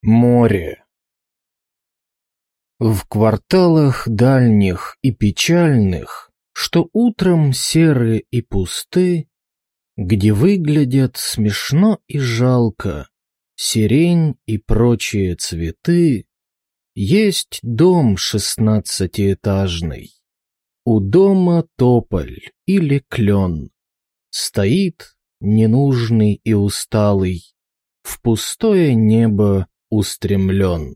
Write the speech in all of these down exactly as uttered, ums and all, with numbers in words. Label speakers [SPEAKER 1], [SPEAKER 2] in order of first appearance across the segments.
[SPEAKER 1] Море. В кварталах дальних и печальных, что утром серы и пусты, где выглядят смешно и жалко сирень и прочие цветы, есть дом шестнадцатиэтажный. У дома тополь или клен стоит ненужный и усталый, в пустое небо устремлен.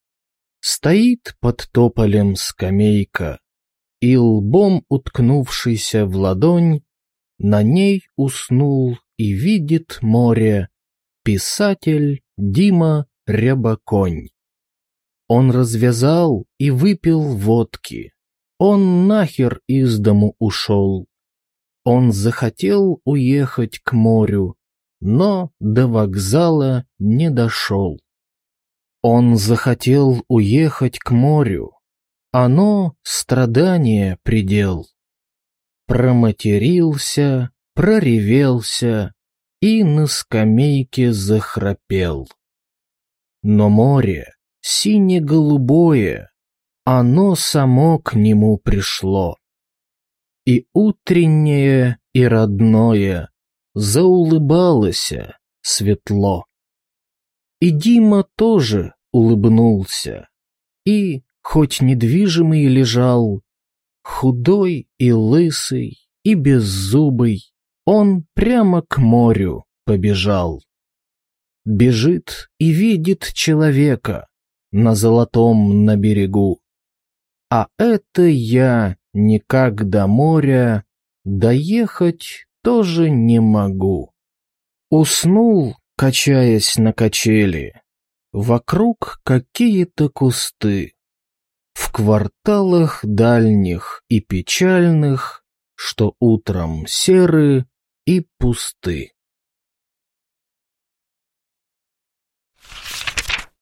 [SPEAKER 1] Стоит под тополем скамейка, и лбом уткнувшийся в ладонь, на ней уснул и видит море писатель Дима Рябоконь. Он развязал и выпил водки, он нахер из дому ушел. Он захотел уехать к морю, но до вокзала не дошел. Он захотел уехать к морю, оно страдание предел. Проматерился, проревелся и на скамейке захрапел. Но море сине-голубое, оно само к нему пришло. И утреннее, и родное заулыбалось светло. И Дима тоже улыбнулся, и, хоть недвижимый лежал, худой и лысый, и беззубый, он прямо к морю побежал. Бежит и видит человека на золотом на берегу. А это я никак до моря доехать тоже не могу. Уснул, качаясь на качели, вокруг какие-то кусты. В кварталах дальних и печальных, что утром серы и пусты.